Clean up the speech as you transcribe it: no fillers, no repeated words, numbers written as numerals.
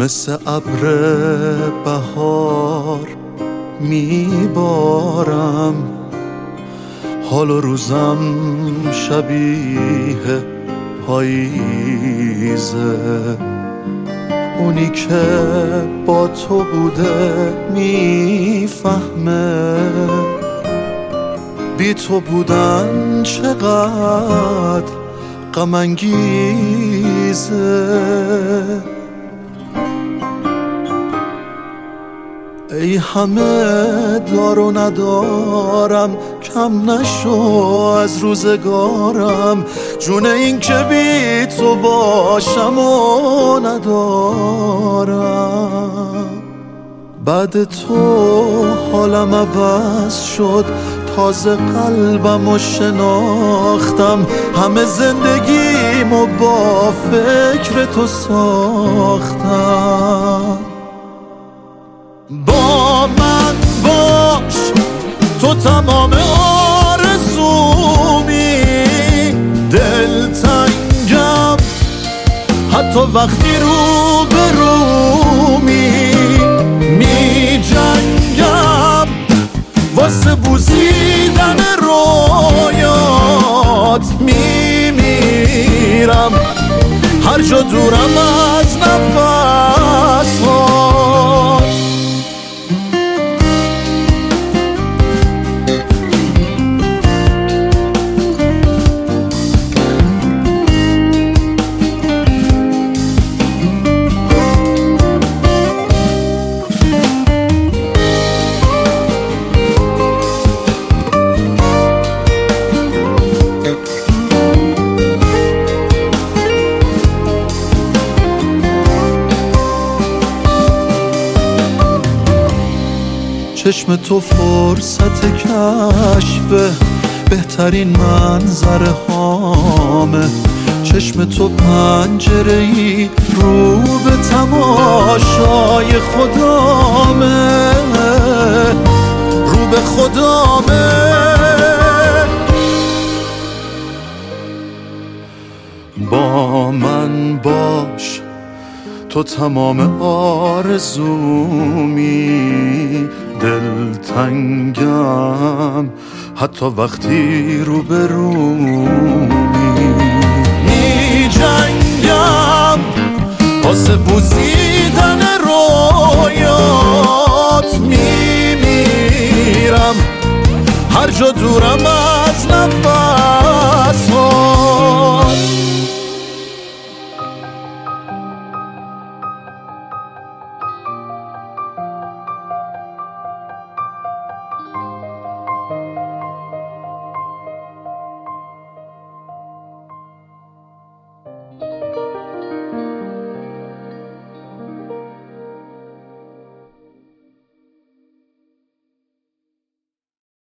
مثل ابر بهار میبارم، حال و روزم شبیه پاییزه. اونی که با تو بوده میفهمه بی تو بودن چقدر غم انگیزه. ای همه دار و ندارم، کم نشو از روزگارم، جون این که بی تو باشم و ندارم. بعد تو حالم عوض شد، تازه قلبمو شناختم، همه زندگیمو با فکر تو ساختم. با من باش تو تمام آرزومی، دلتنگم حتی وقتی رو به رومی، می جنگم واسه بوسیدن رویات، می میرم هر جا دورم از نفسات. چشم تو فرصت کشف بهترین منظره هامه، چشم تو پنجره‌ای رو به تماشای خدامه، رو به خدامه. با من باش تو تمام آرزومی، دلتنگم حتی وقتی رو به رومی، می جنگم واسه بوسیدن رویات، می میرم هر جا دورم از نفس